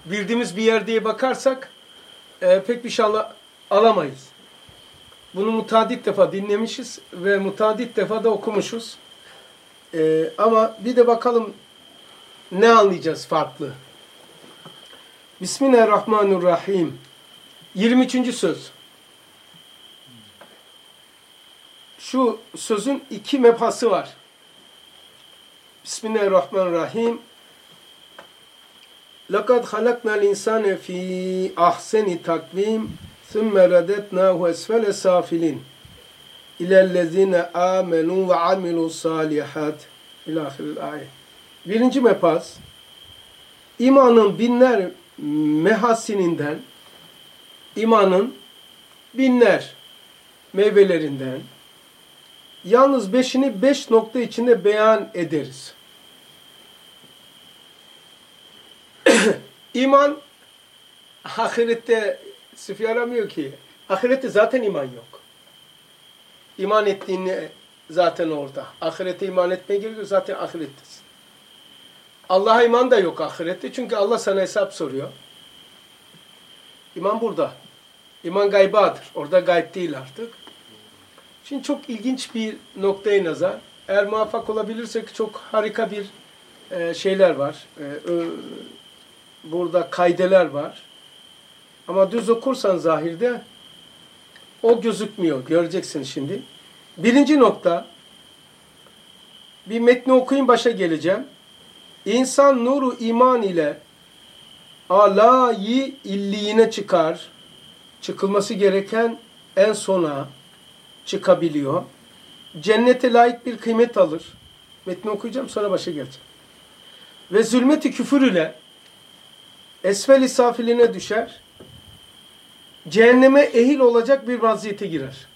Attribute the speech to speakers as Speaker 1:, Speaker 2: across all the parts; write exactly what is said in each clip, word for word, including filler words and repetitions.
Speaker 1: bildiğimiz bir yer diye bakarsak e, pek bir şey ala, alamayız. Bunu mutadit defa dinlemişiz ve mutadit defa da okumuşuz. E, ama bir de bakalım ne anlayacağız farklı. Bismillahirrahmanirrahim. yirmi üçüncü söz. Şu sözün iki mebhası var. Bismillahirrahmanirrahim. لَقَدْ خَلَقْنَا الْاِنْسَانَ ف۪ي اَحْسَنِ تَقْوِيمٍ ثُمَّ رَدَدْنَاهُ اَسْفَلَ سَافِلِينَ اِلَى الَّذ۪ينَ آمَنُوا وَعَمِلُوا الصَّالِحَاتِ İlâhiril ayet. Birinci mebhas, imanın binler mehasininden, imanın binler meyvelerinden, yalnız beşini beş nokta içinde beyan ederiz. İman, ahirette sıfır yaramıyor ki. Ahirette zaten iman yok. İman ettiğini zaten orada. Ahirete iman etmeye gerekiyor, zaten ahirettesin. Allah'a iman da yok ahirette, çünkü Allah sana hesap soruyor. İman burada. İman gaybadır. Orada gayb değil artık. Şimdi çok ilginç bir noktaya nazar. Eğer muvaffak olabilirsek çok harika bir e, şeyler var. E, ö, burada kaideler var. Ama düz okursan zahirde o gözükmüyor. Göreceksin şimdi. Birinci nokta, bir metni okuyayım, başa geleceğim. İnsan nuru iman ile alayı illiğine çıkar. Çıkılması gereken en sona çıkabiliyor. Cennete layık bir kıymet alır. Metni okuyacağım, sonra başa geleceğim. Ve zulmeti küfür ile esfel-i safiline düşer. Cehenneme ehil olacak bir vaziyete girer.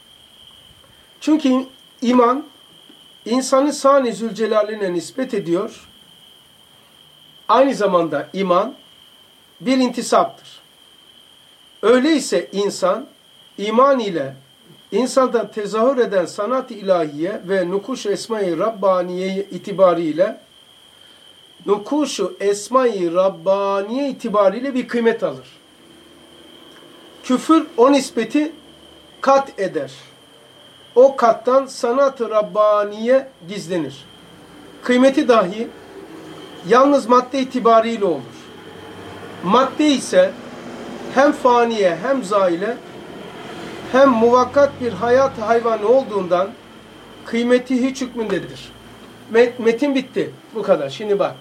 Speaker 1: Çünkü iman insanı sani zülcelaline nispet ediyor. Aynı zamanda iman bir intisaptır. Öyleyse insan iman ile insanda tezahür eden sanat-ı ilahiye ve nukuş-u esma-i Rabbaniye itibariyle nukuş-u esma-i Rabbaniye itibariyle bir kıymet alır. Küfür o nispeti kat eder. O kattan sanat-ı Rabbaniye gizlenir. Kıymeti dahi yalnız madde itibariyle olur. Madde ise hem faniye hem zaile hem muvakkat bir hayat hayvanı olduğundan kıymeti hiç hükmündedir. Met, metin bitti. Bu kadar. Şimdi bak.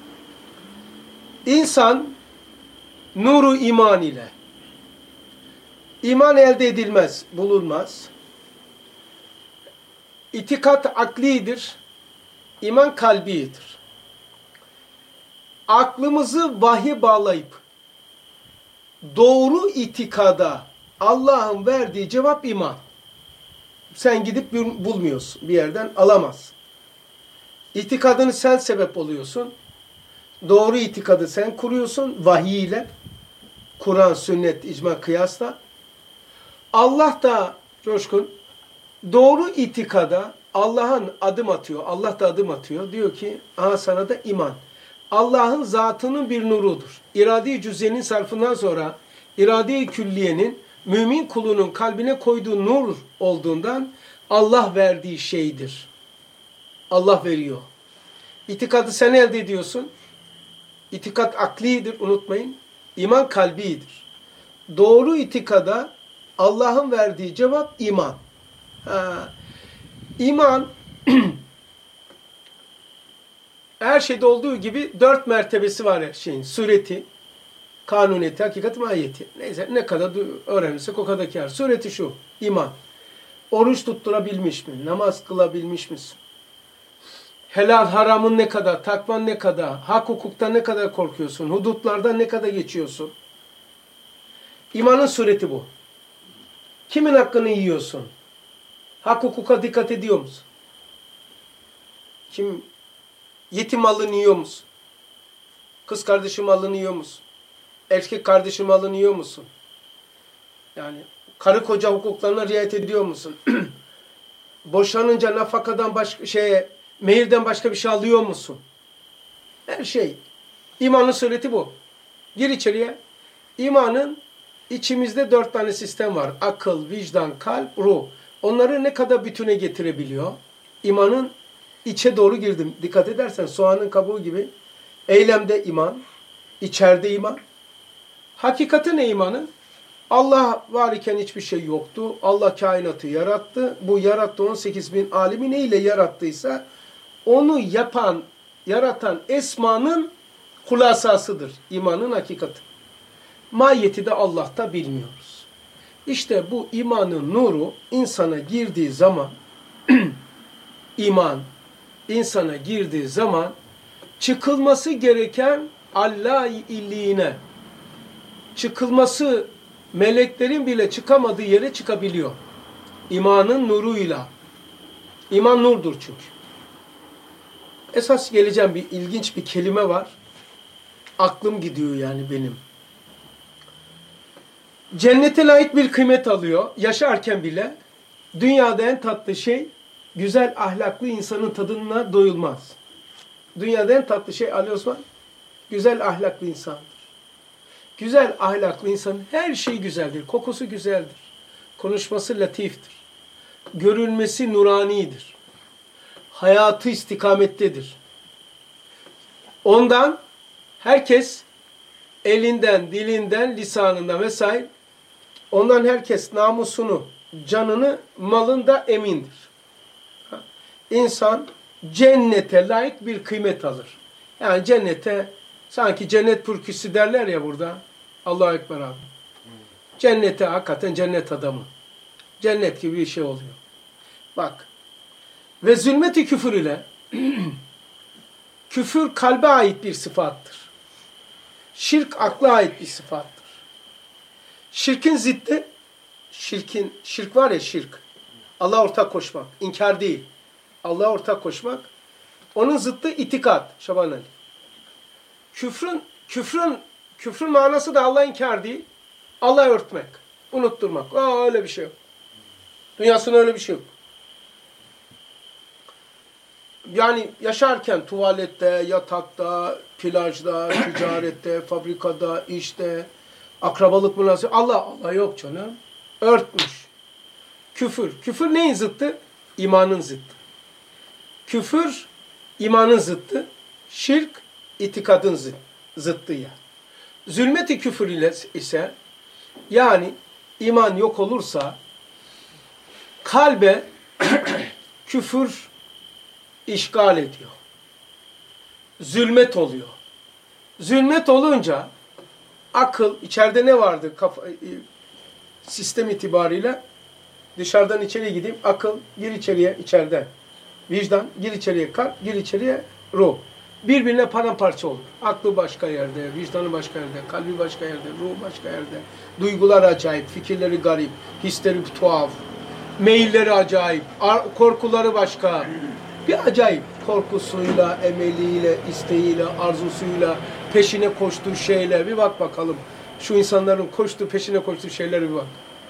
Speaker 1: İnsan nuru iman ile iman elde edilmez, bulunmaz. İtikat aklidir. İman kalbidir. Aklımızı vahye bağlayıp doğru itikada Allah'ın verdiği cevap iman. Sen gidip bulmuyorsun. Bir yerden alamazsın. İtikadını sen sebep oluyorsun. Doğru itikadı sen kuruyorsun vahiy ile. Kur'an, sünnet, icma, kıyasla. Allah da coşkun doğru itikada Allah'ın adım atıyor. Allah da adım atıyor. Diyor ki aha sana da iman. Allah'ın zatının bir nurudur. İrade-i cüz'enin sarfından sonra irade-i külliyenin mümin kulunun kalbine koyduğu nur olduğundan Allah verdiği şeydir. Allah veriyor. İtikadı sen elde ediyorsun. İtikat aklidir, unutmayın. İman kalbidir. Doğru itikada Allah'ın verdiği cevap iman. Ha. İman her şeyde olduğu gibi dört mertebesi var her şeyin. Sureti, kanuniyeti, hakikati, mahiyeti. Neyse ne kadar öğrenirsek o kadar kâr. Sureti şu, iman. Oruç tutturabilmiş mi? Namaz kılabilmiş misin? Helal haramın ne kadar, takvan ne kadar, hak hukuktan ne kadar korkuyorsun, hudutlardan ne kadar geçiyorsun? İmanın sureti bu. Kimin hakkını yiyorsun? Hak hukuka dikkat ediyor musun? Kim yetim malını yiyor musun? Kız kardeşim malını yiyor musun? Erkek kardeşim malını yiyor musun? Yani karı koca hukuklarına riayet ediyor musun? Boşanınca nafakadan başka şeye, mehirden başka bir şey alıyor musun? Her şey. İmanın sureti bu. Gir içeriye. İmanın içimizde dört tane sistem var. Akıl, vicdan, kalp, ruh. Onları ne kadar bütüne getirebiliyor? İmanın içe doğru girdim. Dikkat edersen soğanın kabuğu gibi. Eylemde iman, içeride iman. Hakikati ne imanın? Allah var iken hiçbir şey yoktu. Allah kainatı yarattı. Bu yarattı on sekiz bin alemi ne ile yarattıysa onu yapan, yaratan esmanın hulasasıdır. İmanın hakikati. Mahiyeti de Allah'ta bilmiyoruz. İşte bu imanın nuru insana girdiği zaman iman insana girdiği zaman çıkılması gereken Allah-illiğine, çıkılması meleklerin bile çıkamadığı yere çıkabiliyor. İmanın nuruyla. İman nurdur çünkü. Esas geleceğim bir ilginç bir kelime var. Aklım gidiyor yani benim. Cennete layık bir kıymet alıyor. Yaşarken bile dünyada en tatlı şey güzel ahlaklı insanın tadına doyulmaz. Dünyada en tatlı şey Ali Osman güzel ahlaklı insandır. Güzel ahlaklı insanın her şeyi güzeldir. Kokusu güzeldir. Konuşması latiftir. Görünmesi nuranidir. Hayatı istikamettedir. Ondan herkes elinden, dilinden, lisanından vesaire ondan herkes namusunu, canını, malında emindir. İnsan cennete layık bir kıymet alır. Yani cennete sanki cennet pürküsü derler ya burada. Allahu Ekber abi. Cennete hakikaten cennet adamı. Cennet gibi bir şey oluyor. Bak. Ve zulmeti küfür ile küfür kalbe ait bir sıfattır. Şirk akla ait bir sıfattır. Şirkin ziddi, şirkin, şirk var ya şirk. Allah'a ortak koşmak. İnkar değil. Allah'a ortak koşmak. Onun zıttı itikat. Şaban Ali. Küfrün, küfrün, küfrün manası da Allah'a inkar değil. Allah'ı örtmek. Unutturmak. Aa öyle bir şey yok. Dünyasında öyle bir şey yok. Yani yaşarken tuvalette, yatakta, plajda, ticarette, fabrikada, işte, akrabalık münasebeti. Allah, Allah yok canım. Örtmüş. Küfür. Küfür neyin zıttı? İmanın zıttı. Küfür, imanın zıttı. Şirk, itikadın zıttı ya. Zulmeti küfür ile ise, yani iman yok olursa, kalbe küfür işgal ediyor. Zulmet oluyor. Zulmet olunca akıl, içeride ne vardı kafa, sistem itibariyle? Dışarıdan içeriye gideyim. Akıl, gir içeriye, içeriden. Vicdan, gir içeriye kalp, gir içeriye ruh. Birbirine paramparça olur. Aklı başka yerde, vicdanı başka yerde, kalbi başka yerde, ruh başka yerde. Duygular acayip, fikirleri garip, hisleri tuhaf, meyilleri acayip, korkuları başka. Bir acayip korkusuyla, emeliyle, isteğiyle, arzusuyla, peşine koştuğu şeyler. Bir bak bakalım. Şu insanların koştuğu, peşine koştuğu şeylere bir bak.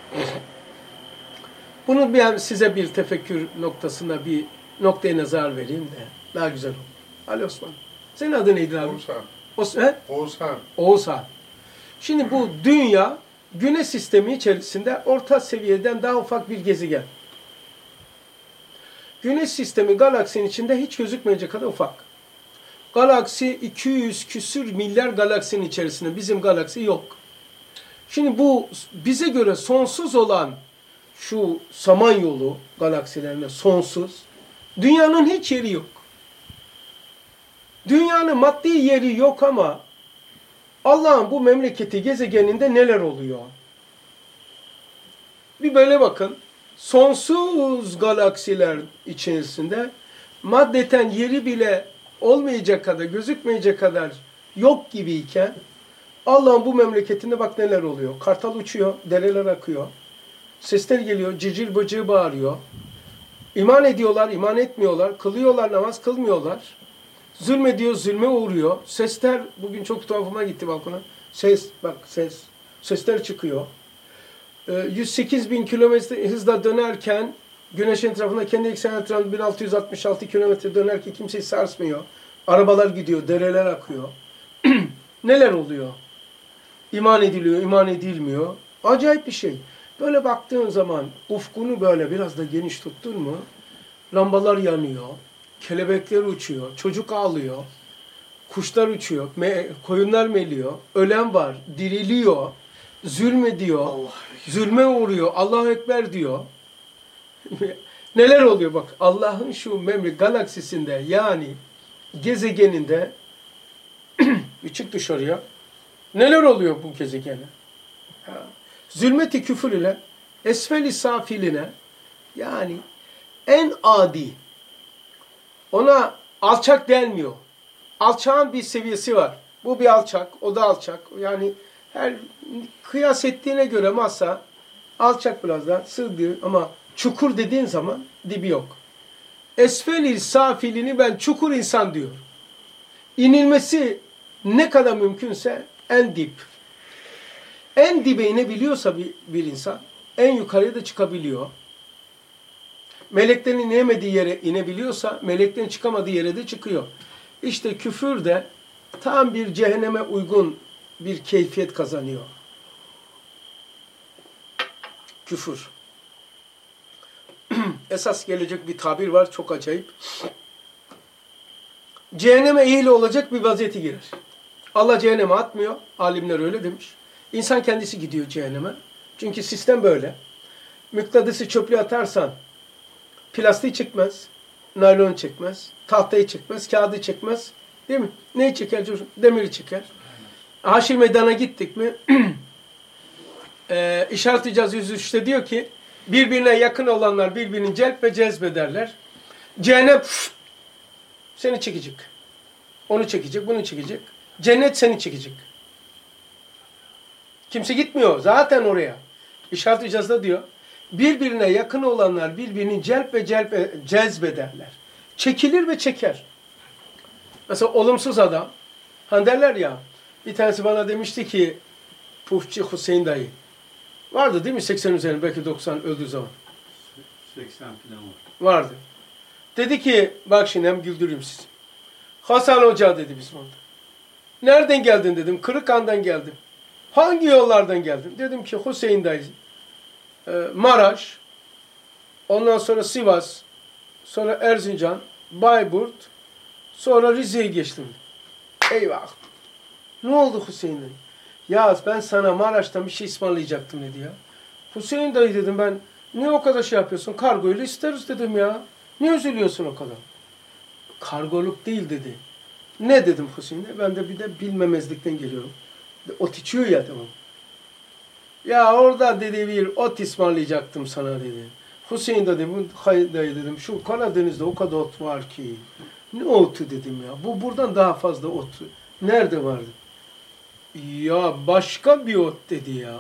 Speaker 1: Bunu ben size bir tefekkür noktasında bir noktaya nazar vereyim de daha güzel olur. Ali Osman. Senin adın neydi abi?
Speaker 2: Oğuzhan.
Speaker 1: Os
Speaker 2: Oğuzhan.
Speaker 1: Oğuzhan. Şimdi bu dünya güneş sistemi içerisinde orta seviyeden daha ufak bir gezegen. Güneş sistemi galaksinin içinde hiç gözükmeyecek kadar ufak. Galaksi iki yüz küsür milyar galaksinin içerisinde. Bizim galaksi yok. Şimdi bu bize göre sonsuz olan şu Samanyolu galaksilerine sonsuz. Dünyanın hiç yeri yok. Dünyanın maddi yeri yok ama Allah'ın bu memleketi gezegeninde neler oluyor? Bir böyle bakın. Sonsuz galaksiler içerisinde maddeten yeri bile olmayacak kadar, gözükmeyecek kadar yok gibiyken Allah'ın bu memleketinde bak neler oluyor. Kartal uçuyor, dereler akıyor. Sesler geliyor, cicil bıcığı bağırıyor. İman ediyorlar, iman etmiyorlar. Kılıyorlar, namaz kılmıyorlar. Zulmediyor, zulme uğruyor. Sesler, bugün çok tuhafıma gitti balkona. Ses, bak ses. Sesler çıkıyor. yüz sekiz bin kilometre hızla dönerken güneşin etrafında kendi eksen etrafında bin altı yüz altmış altı kilometre dönerken kimseyi sarsmıyor. Arabalar gidiyor, dereler akıyor. Neler oluyor? İman ediliyor, iman edilmiyor. Acayip bir şey. Böyle baktığın zaman ufkunu böyle biraz da geniş tuttun mu? Lambalar yanıyor, kelebekler uçuyor, çocuk ağlıyor, kuşlar uçuyor, me koyunlar meliyor, ölen var, diriliyor, zulmediyor, Allah zulme uğruyor, Allahu Ekber diyor. Neler oluyor bak, Allah'ın şu memri galaksisinde yani gezegeninde bir çık dışarıya. Neler oluyor bu gezegene? Ha. Zulmeti küfür ile esfel-i safiline yani en adi, ona alçak denmiyor. Alçağın bir seviyesi var. Bu bir alçak, o da alçak. Yani her kıyas ettiğine göre masa alçak biraz da sığdır ama çukur dediğin zaman dibi yok. Esfel-i safilini ben çukur insan diyor. İnilmesi ne kadar mümkünse en dip. En dibe inebiliyorsa bir, bir insan en yukarıya da çıkabiliyor. Meleklerin inemediği yere inebiliyorsa meleklerin çıkamadığı yere de çıkıyor. İşte küfür de tam bir cehenneme uygun bir keyfiyet kazanıyor. Küfür. Esas gelecek bir tabir var, çok acayip. Cehenneme ehil olacak bir vaziyete girer. Allah cehenneme atmıyor. Alimler öyle demiş. İnsan kendisi gidiyor cehenneme. Çünkü sistem böyle. Mıknatısı çöplüğe atarsan plastiği çekmez, naylon çekmez, tahtayı çekmez, kağıdı çekmez. Değil mi? Neyi çeker? Demiri çeker. Haşir meydana gittik mi? e, İşaret-i Caz yüz üçte diyor ki birbirine yakın olanlar birbirini celp ve cezbederler. Cehennem pf, seni çekecek. Onu çekecek, bunu çekecek. Cennet seni çekecek. Kimse gitmiyor zaten oraya. İşaret-i Caz'da diyor. Birbirine yakın olanlar birbirini celp ve celp cezbederler. Çekilir ve çeker. Mesela olumsuz adam. Hani derler ya, bir tanesi bana demişti ki Pufçu Hüseyin dayı. Vardı değil mi seksen üzerinde, belki doksan öldüğü zaman.
Speaker 2: seksen falan var.
Speaker 1: Vardı. Dedi ki, bak şimdi hem güldüreyim sizi. Hasan Hoca dedi bizim orada. Nereden geldin dedim. Kırıkhan'dan geldim. Hangi yollardan geldin? Dedim ki Hüseyin dayı. E, Maraş, ondan sonra Sivas, sonra Erzincan, Bayburt, sonra Rize'ye geçtim. Eyvah! Ne oldu Hüseyin dayı? Ya ben sana Maraş'tan bir şey ısmarlayacaktım dedi ya. Hüseyin dayı dedim ben, niye o kadar şey yapıyorsun? Kargoyla isteriz dedim ya. Niye üzülüyorsun o kadar? Kargoluk değil dedi. Ne dedim Hüseyin dayı? Ben de bir de bilmemezlikten geliyorum. Ot içiyor ya tamam. Ya orada dedi bir ot ısmarlayacaktım sana dedi. Hüseyin dedim, hayır dayı dedim, şu Karadeniz'de o kadar ot var ki. Ne otu dedim ya. Bu buradan daha fazla ot. Nerede vardı? Ya başka bir ot dedi ya.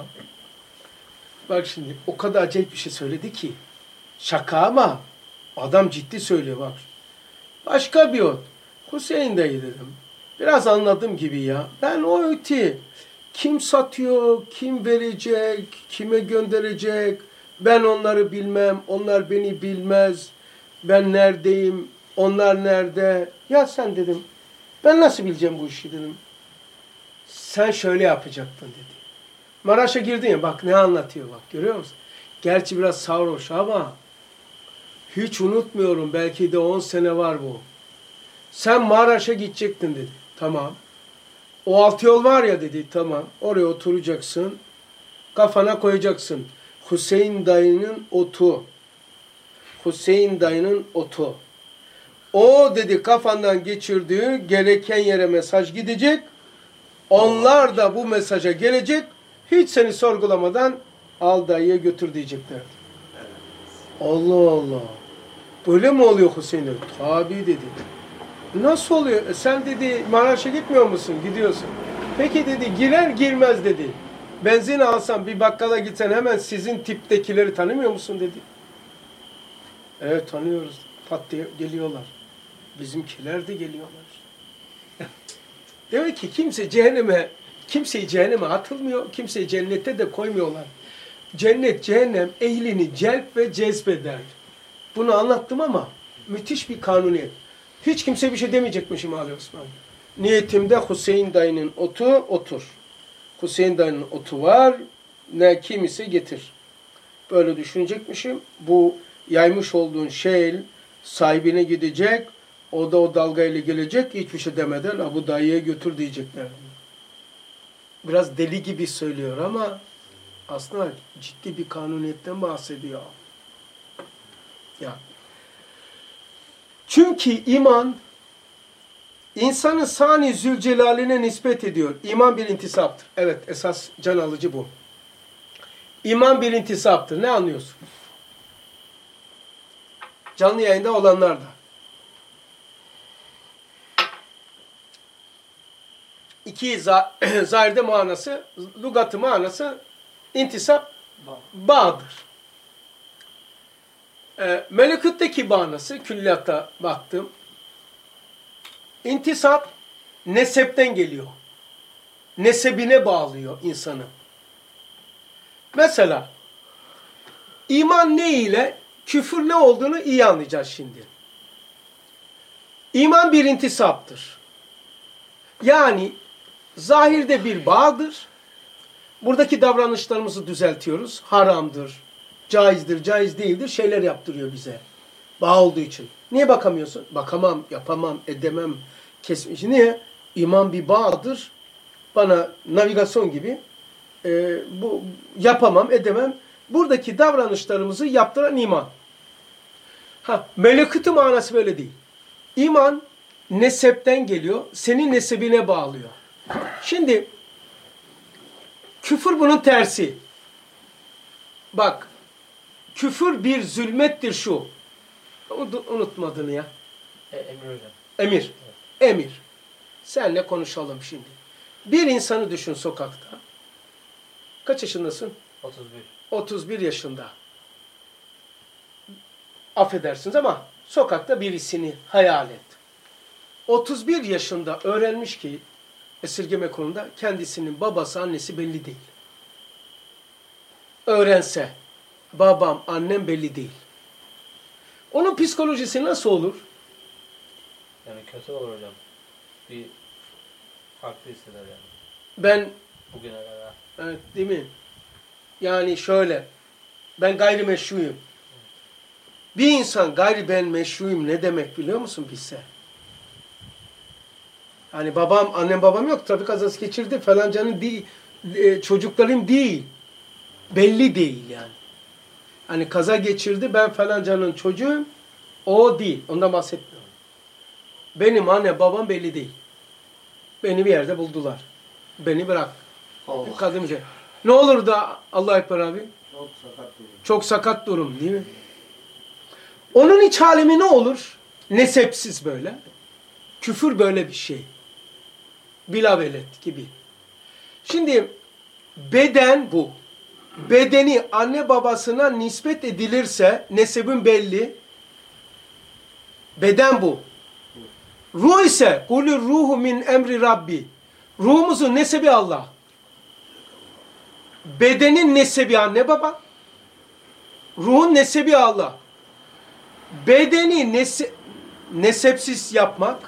Speaker 1: Bak şimdi o kadar acayip bir şey söyledi ki. Şaka ama adam ciddi söylüyor bak. Başka bir ot. Hüseyin dayı dedim. Biraz anladım gibi ya. Ben o ötü kim satıyor, kim verecek, kime gönderecek, ben onları bilmem, onlar beni bilmez, ben neredeyim, onlar nerede? Ya sen dedim, ben nasıl bileceğim bu işi dedim. Sen şöyle yapacaktın dedi. Maraş'a girdin ya, bak ne anlatıyor bak, görüyor musun? Gerçi biraz sarhoş ama hiç unutmuyorum, belki de on sene var bu. Sen Maraş'a gidecektin dedi. Tamam. O altı yol var ya dedi, tamam. Oraya oturacaksın. Kafana koyacaksın. Hüseyin dayının otu. Hüseyin dayının otu. O dedi kafandan geçirdiği gereken yere mesaj gidecek. Onlar da bu mesaja gelecek. Hiç seni sorgulamadan al dayıya götür diyecekler. Allah Allah. Böyle mi oluyor Hüseyin dayı? Tabii dedi. Nasıl oluyor? E sen dedi Maraş'a gitmiyor musun? Gidiyorsun. Peki dedi girer girmez dedi. Benzin alsan bir bakkala gitsen hemen sizin tiptekileri tanımıyor musun dedi. Evet tanıyoruz. Pat diye geliyorlar. Bizimkiler de geliyorlar. Demek ki kimse cehenneme, kimseyi cehenneme atılmıyor. Kimseyi cennete de koymuyorlar. Cennet, cehennem ehlini celp ve cezbeder. Bunu anlattım ama müthiş bir kanuniyet. Hiç kimse bir şey demeyecekmişim Ali Osman. Niyetimde Hüseyin dayının otu otur. Hüseyin dayının otu var, ne kimisi getir. Böyle düşünecekmişim. Bu yaymış olduğun şey sahibine gidecek, o da o dalgayla gelecek, hiçbir şey demeden ha, bu dayıya götür diyecekler. Biraz deli gibi söylüyor ama aslında ciddi bir kanuniyetten bahsediyor. Ya. Çünkü iman insanın sani zülcelaline nispet ediyor. İman bir intisaptır. Evet, esas can alıcı bu. İman bir intisaptır. Ne anlıyorsun? Canlı yayında olanlar da. İki zahirde manası, lügatı manası intisap bağdır. E, melekutteki manası, külliyatta baktım. İntisap nesepten geliyor. Nesebine bağlıyor insanı. Mesela iman ne ile küfür ne olduğunu iyi anlayacağız şimdi. İman bir intisaptır. Yani zahirde bir bağdır. Buradaki davranışlarımızı düzeltiyoruz. Haramdır, caizdir, caiz değildir şeyler yaptırıyor bize. Bağ olduğu için. Niye bakamıyorsun? Bakamam, yapamam, edemem, kesmiş. Niye? İman bir bağdır. Bana navigasyon gibi e, bu yapamam, edemem. Buradaki davranışlarımızı yaptıran iman. Ha, melekut manası böyle değil. İman nesepten geliyor, senin nesebine bağlıyor. Şimdi küfür bunun tersi. Bak, küfür bir zulmettir şu. Unutmadın ya.
Speaker 3: E, Emir hocam.
Speaker 1: Emir.
Speaker 3: Evet.
Speaker 1: Emir. Seninle konuşalım şimdi. Bir insanı düşün sokakta. Kaç yaşındasın?
Speaker 3: otuz bir.
Speaker 1: otuz bir yaşında. Affedersiniz ama sokakta birisini hayal et. otuz bir yaşında öğrenmiş ki esirgeme konuda kendisinin babası, annesi belli değil. Öğrense babam, annem belli değil. Onun psikolojisi nasıl olur?
Speaker 3: Yani kötü olur hocam. Bir farklı hisseder yani.
Speaker 1: Ben,
Speaker 3: Bugüne kadar.
Speaker 1: evet, değil mi? Yani şöyle, ben gayrimeşruyum. Bir insan gayri ben meşruyum ne demek biliyor musun bilse? Hani babam, annem babam yok, trafik kazası geçirdi falancanın değil, e, çocuklarım değil. Belli değil yani. Hani kaza geçirdi, ben falancanın çocuğum, o değil. Ondan bahsetmiyorum. Benim anne babam belli değil. Beni bir yerde buldular. Beni bırak.
Speaker 2: Allah.
Speaker 1: Kadınca. Ne olur da Allah ekber abi?
Speaker 2: Çok sakat durum.
Speaker 1: Çok sakat durum değil mi? Onun iç alemi ne olur? Nesepsiz böyle. Küfür böyle bir şey. Bilavelet gibi. Şimdi beden bu. Bedeni anne babasına nispet edilirse nesebin belli. Beden bu. Ruh ise kulü ruhu min emri Rabbi. Ruhumuzun nesebi Allah. Bedenin nesebi anne baba. Ruhun nesebi Allah. Bedeni nese, nesepsiz yapmak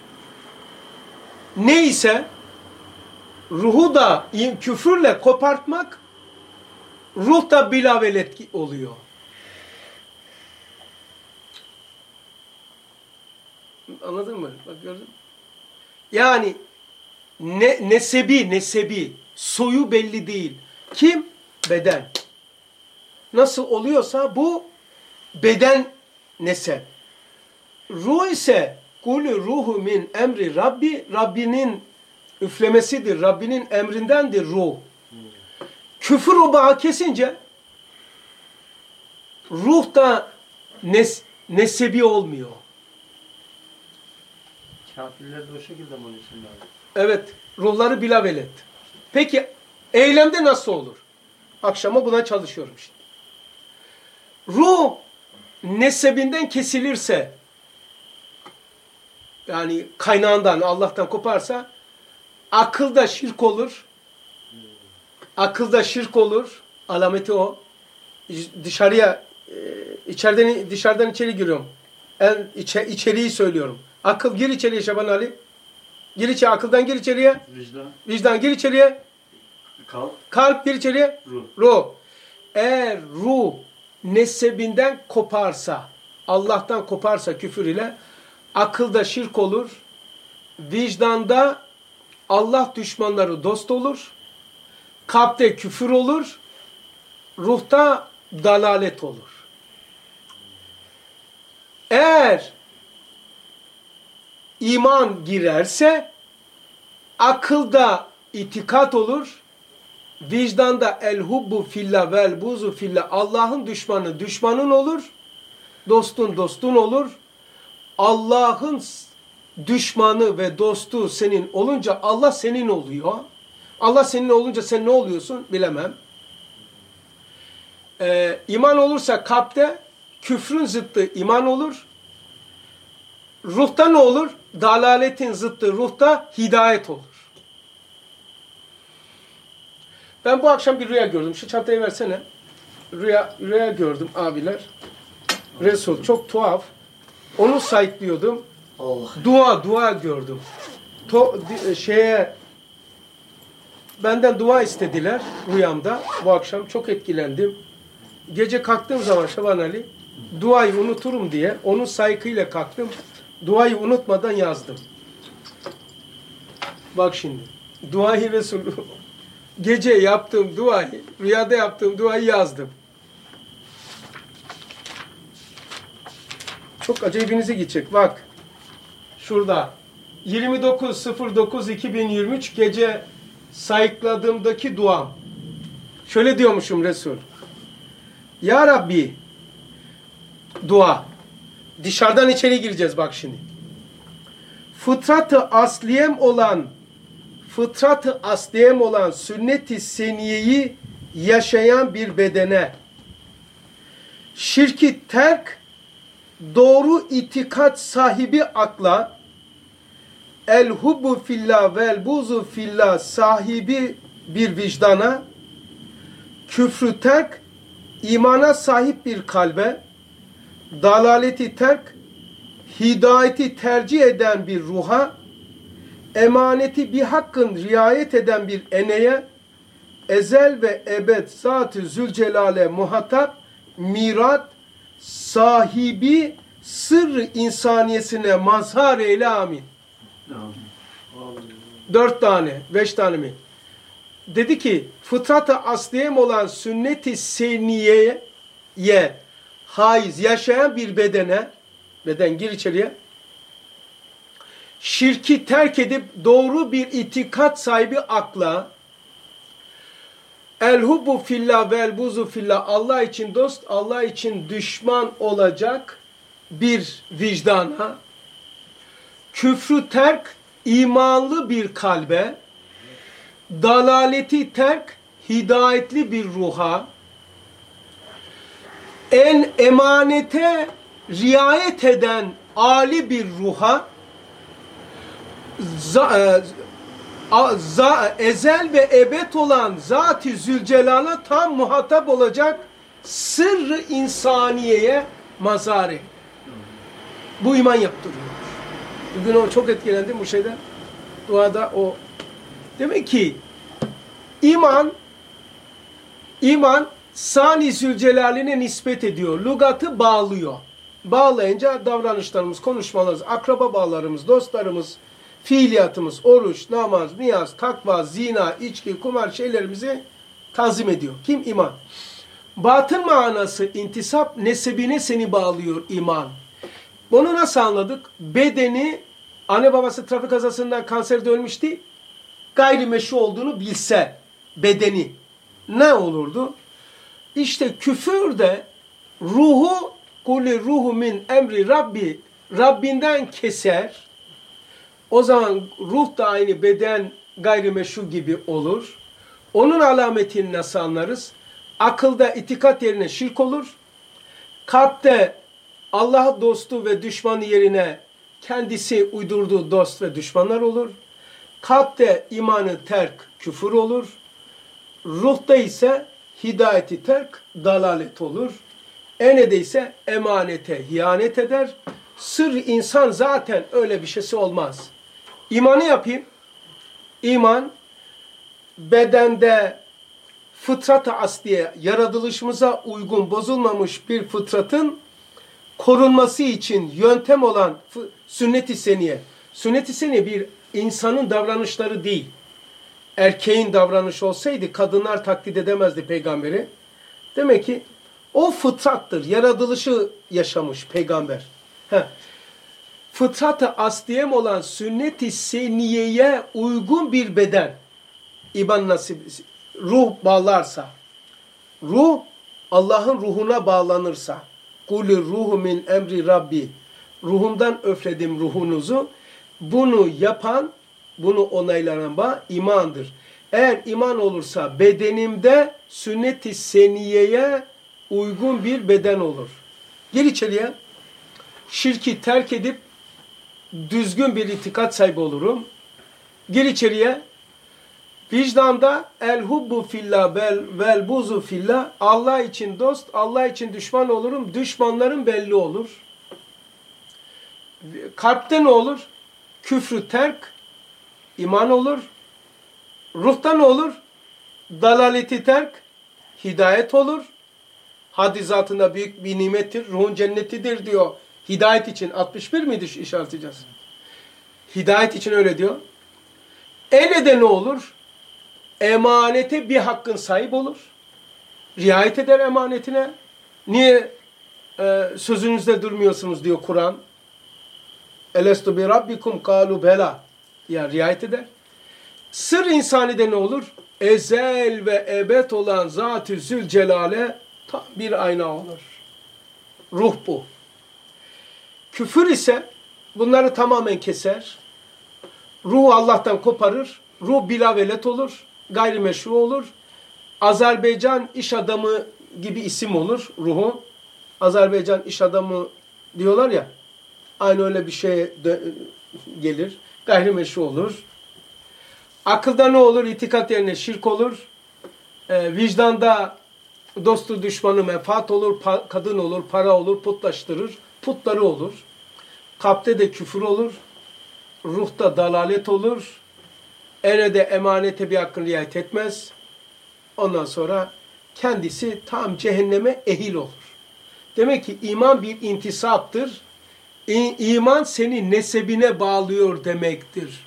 Speaker 1: neyse ruhu da küfürle kopartmak ruh da bilavelet oluyor. Anladın mı? Bak gördün mü? Yani ne, nesebi, nesebi, soyu belli değil. Kim? Beden. Nasıl oluyorsa bu beden nesep. Ruh ise kulü ruhu min emri Rabbi, Rabbinin üflemesidir, Rabbinin emrindendir ruh. Küfür o bağı kesince ruh da nes, nesebi olmuyor.
Speaker 2: Kafirler de o şekilde mi oluyorsun abi?
Speaker 1: Evet, ruhları bilavelet. Peki eylemde nasıl olur? Akşama buna çalışıyorum şimdi. Ruh nesebinden kesilirse, yani kaynağından, Allah'tan koparsa, akılda şirk olur. Akılda şirk olur. Alameti o. Dışarıya, içeriden dışarıdan içeri giriyorum. En içe, içeriği söylüyorum. Akıl gir içeriye Şaban Ali. Gir içeri, akıldan gir içeriye.
Speaker 2: Vicdan.
Speaker 1: Vicdan gir içeriye.
Speaker 2: Kalp,
Speaker 1: Kalp bir içeriye.
Speaker 2: ruh.
Speaker 1: Ruh. Eğer ruh nesebinden koparsa, Allah'tan koparsa küfür ile, akılda şirk olur, vicdanda Allah düşmanları dost olur, kalpte küfür olur, ruhta dalalet olur. Eğer iman girerse, akılda itikat olur, vicdanda el hubbu fillah vel buzu fillah, Allah'ın düşmanı düşmanın olur, dostun dostun olur. Allah'ın düşmanı ve dostu senin olunca Allah senin oluyor. Allah senin olunca sen ne oluyorsun bilemem. Ee, iman olursa kalpte küfrün zıttı iman olur. Ruhta ne olur? Dalaletin zıttı ruhta hidayet olur. Ben bu akşam bir rüya gördüm. Şu çantayı versene. Rüya, rüya gördüm abiler. Resul çok tuhaf. Onu sayıklıyordum.
Speaker 2: Allah.
Speaker 1: Dua, dua gördüm. To, şeye benden dua istediler rüyamda. Bu akşam çok etkilendim. Gece kalktığım zaman Şaban Ali, duayı unuturum diye onun saykıyla kalktım. Duayı unutmadan yazdım. Bak şimdi. Duayı Resul gece yaptığım duayı, rüyada yaptığım duayı yazdım. Çok acayibinize gidecek. Bak. Şurada. yirmi dokuz dokuz iki bin yirmi üç gece sayıkladığımdaki duam. Şöyle diyormuşum Resul. Ya Rabbi, dua. Dışarıdan içeri gireceğiz bak şimdi. Fıtratı asliyem olan fıtratı asliyem olan sünnet-i seniyeyi yaşayan bir bedene şirki terk, doğru itikat sahibi akla, el hubbu fillah vel buzu fillah sahibi bir vicdana, küfrü terk, imana sahip bir kalbe, dalaleti terk, hidayeti tercih eden bir ruha, emaneti bir hakkın riayet eden bir eneye, ezel ve ebed Zat-ı Zülcelal'e muhatap, mirat, sahibi, sırrı insaniyesine mazhar eyle amin. Dört tane, beş tane mi? Dedi ki, fıtrat-ı asliyem olan sünnet-i seniyeye haiz yaşayan bir bedene, beden gir içeriye, şirki terk edip doğru bir itikat sahibi akla, el hubbu fillah vel buzu fillah, Allah için dost, Allah için düşman olacak bir vicdana, küfrü terk, imanlı bir kalbe, dalaleti terk, hidayetli bir ruha, en emanete riayet eden âli bir ruha, za, za, ezel ve ebed olan Zat-ı Zülcelal'a tam muhatap olacak sırrı insaniyeye mazari. Bu iman yaptırıyor. Bugün o çok etkilendim bu şeyden. Duada o. Demek ki iman iman Sani Zülcelal'ine nispet ediyor. Lugatı bağlıyor. Bağlayınca davranışlarımız, konuşmalarımız, akraba bağlarımız, dostlarımız, fiiliyatımız, oruç, namaz, niyaz, takva, zina, içki, kumar şeylerimizi tanzim ediyor. Kim? İman. Batın manası intisap, nesebine seni bağlıyor iman. Bunu nasıl anladık? Bedeni, anne babası trafik kazasından kanserde ölmüştü. Gayrimeşru olduğunu bilse bedeni ne olurdu? İşte küfür de ruhu, kulli ruhu min emri Rabbi, Rabbinden keser. O zaman ruh da aynı beden gayrimeşru gibi olur. Onun alametini nasıl anlarız? Akılda itikat yerine şirk olur. Kalpte Allah dostu ve düşmanı yerine kendisi uydurduğu dost ve düşmanlar olur. Kalpte imanı terk küfür olur. Ruhta ise hidayeti terk dalalet olur. Enede ise emanete hiyanet eder. Sır insan zaten öyle bir şeysi olmaz. İmanı yapayım. İman bedende fıtrat-ı asliye, yaratılışımıza uygun bozulmamış bir fıtratın korunması için yöntem olan sünnet-i seniye. Sünnet-i seniye bir insanın davranışları değil. Erkeğin davranışı olsaydı kadınlar taklit edemezdi peygamberi. Demek ki o fıtrattır. Yaratılışı yaşamış peygamber. Heh. Fıtrat-ı asliyem olan sünnet-i seniyeye uygun bir beden, iman nasip, ruh bağlarsa, ruh Allah'ın ruhuna bağlanırsa, kulir ruhu min emri Rabbi, ruhumdan öfledim ruhunuzu, bunu yapan, bunu onaylanan bağ imandır. Eğer iman olursa bedenimde sünnet-i seniyeye uygun bir beden olur. Gir içeriye, şirki terk edip düzgün bir itikat sahibi olurum. Gir içeriye, vicdanda el hubbu fillah vel, vel buzu fillah, Allah için dost, Allah için düşman olurum. Düşmanlarım belli olur. Kalpte ne olur? Küfrü terk, iman olur. Ruhta ne olur? Dalaleti terk, hidayet olur. Hadis zatında büyük bir nimettir, ruhun cennetidir diyor. Hidayet için altmış bir miydi işaretleyeceğiz? Hidayet için öyle diyor. Ele de ne olur? Emanete bir hakkın sahip olur. Riayet eder emanetine. Niye e, sözünüzde durmuyorsunuz diyor Kur'an. Elestu bi rabbikum kalu bela. Ya riayet eder. Sır insanide ne olur? Ezel ve ebed olan Zat-ı Zülcelal'e tam bir ayna olur. Ruh bu. Küfür ise bunları tamamen keser. Ruhu Allah'tan koparır. Ruh bilavelet olur. Gayrimeşru olur. Azerbaycan iş adamı gibi isim olur ruhu. Azerbaycan iş adamı diyorlar ya. Aynı öyle bir şeye gelir. Gayrimeşru olur. Akılda ne olur? İtikat yerine şirk olur. E, vicdanda dostu düşmanı menfaat olur. Pa, kadın olur, para olur, putlaştırır. Putları olur. Kalpte de küfür olur. Ruhta dalalet olur. Ele de emanete bir hakkın riayet etmez. Ondan sonra kendisi tam cehenneme ehil olur. Demek ki iman bir intisaptır. İ, iman seni nesebine bağlıyor demektir.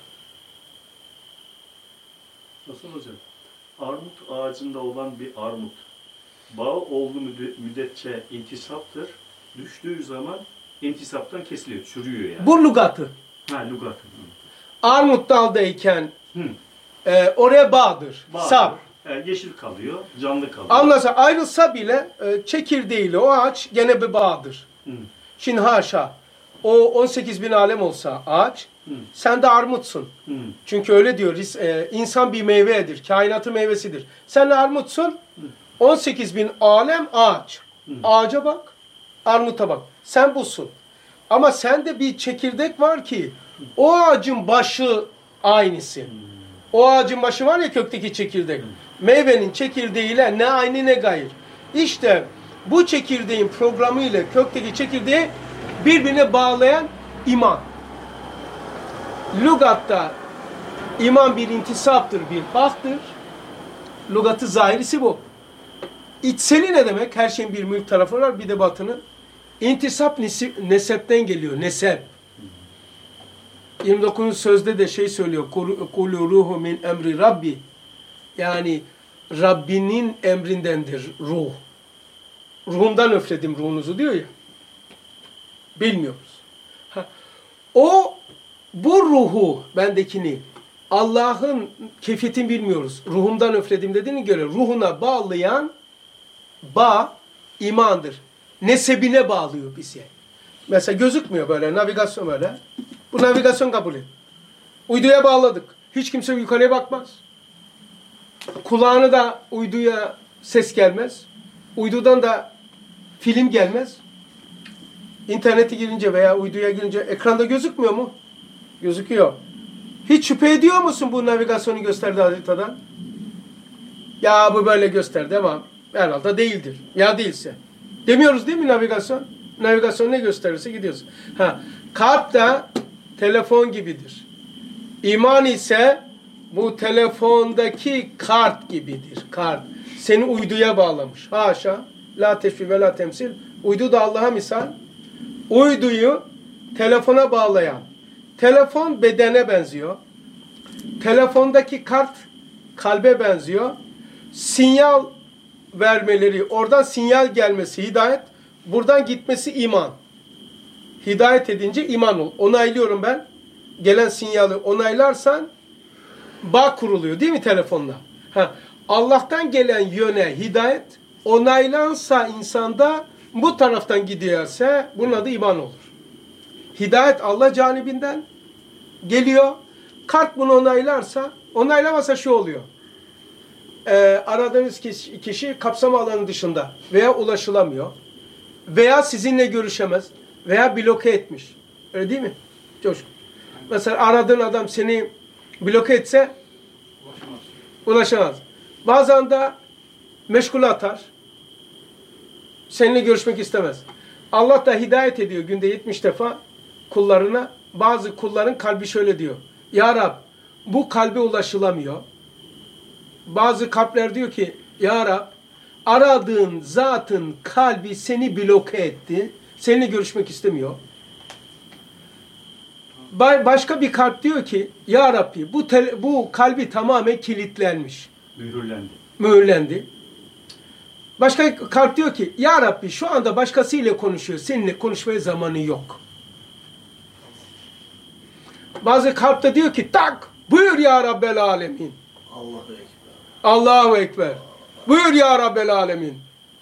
Speaker 4: Nasıl hocam? Armut ağacında olan bir armut, bağı olduğu müddetçe intisaptır. Düştüğü zaman intisaptan kesiliyor, çürüyor yani.
Speaker 1: Bu lügatı.
Speaker 4: Ha, lügat.
Speaker 1: Armut daldayken
Speaker 4: Hı.
Speaker 1: e, oraya bağdır.
Speaker 4: Bağdır.
Speaker 1: Sap.
Speaker 4: Yani yeşil kalıyor, canlı kalıyor.
Speaker 1: Anlasa ayrılsa bile e, çekirdeğiyle o ağaç gene bir bağdır.
Speaker 4: Hı.
Speaker 1: Şimdi haşa o on sekiz bin alem olsa ağaç,
Speaker 4: Hı.
Speaker 1: sen de armutsun.
Speaker 4: Hı.
Speaker 1: Çünkü öyle diyor, e, insan bir meyvedir, kainatın meyvesidir. Sen de armutsun, on sekiz bin alem ağaç.
Speaker 4: Hı.
Speaker 1: Ağaca bak, armuta bak. Sen busun. Ama sende bir çekirdek var ki, o ağacın başı aynısı. O ağacın başı var ya kökteki çekirdek. Meyvenin çekirdeğiyle ne aynı ne gayr. İşte bu çekirdeğin programı ile kökteki çekirdeği birbirine bağlayan iman. Lügatta iman bir intisaptır, bir haktır. Lügatı zahirisi bu. İçseli ne demek? Her şeyin bir mülk tarafı var, bir de batını. İntisap nesepten geliyor, nesep. yirmi dokuzuncu sözde de şey söylüyor. Kulü ruhu min emri Rabbi. Yani Rabbinin emrindendir ruh. Ruhumdan öfledim ruhunuzu diyor ya. Bilmiyoruz. Ha. O bu ruhu bendekini Allah'ın keyfiyetini bilmiyoruz. Ruhumdan öfledim dediğine göre ruhuna bağlayan bağ imandır. Nesebine bağlıyor bizi. Mesela gözükmüyor böyle navigasyon böyle. Bu navigasyon kabul et. Uyduya bağladık. Hiç kimse yukarıya bakmaz. Kulağını da uyduya ses gelmez. Uydudan da film gelmez. İnternete girince veya uyduya girince ekranda gözükmüyor mu? Gözüküyor. Hiç şüphe ediyor musun bu navigasyonu gösterdiği haritadan? Ya bu böyle gösterdi ama herhalde değildir. Ya değilse. Demiyoruz değil mi navigasyon? Navigasyon ne gösterirse gidiyoruz. Ha, kalp de telefon gibidir. İman ise bu telefondaki kart gibidir. Kart. seni uyduya bağlamış. Haşa, la teşbih ve la temsil. Uydu da Allah'a misal. Uyduyu telefona bağlayan. Telefon bedene benziyor. Telefondaki kart kalbe benziyor. Sinyal vermeleri, oradan sinyal gelmesi hidayet, buradan gitmesi iman. Hidayet edince iman ol. Onaylıyorum ben. Gelen sinyali onaylarsan bağ kuruluyor değil mi telefonla? Ha, Allah'tan gelen yöne hidayet onaylansa insanda bu taraftan gidiyorsa bunun adı iman olur. Hidayet Allah canibinden geliyor. Kart bunu onaylarsa, onaylamasa şu oluyor. Ee, aradığınız kişi, kişi kapsam alanı dışında veya ulaşılamıyor. Veya sizinle görüşemez. Veya bloke etmiş. Öyle değil mi? Coşkun. Mesela aradığın adam seni bloke etse ulaşamaz. Bazen de meşgul atar. Seninle görüşmek istemez. Allah da hidayet ediyor günde yetmiş defa kullarına. Bazı kulların kalbi şöyle diyor. Ya Rab, bu kalbe ulaşılamıyor. Bazı kalpler diyor ki, Ya Rab, aradığın zatın kalbi seni bloke etti. Seninle görüşmek istemiyor. Başka bir kalp diyor ki, Ya Rabbi, bu, tele, bu kalbi tamamen kilitlenmiş.
Speaker 4: Mühürlendi.
Speaker 1: Mühürlendi. Başka kalp diyor ki, Ya Rabbi, şu anda başkasıyla konuşuyor. Seninle konuşmaya zamanı yok. Bazı kalp de diyor ki, tak, buyur Ya Rabbel Alemin.
Speaker 2: Allahu Ekber.
Speaker 1: Allahu Ekber. Buyur Ya Rabbel Alemin.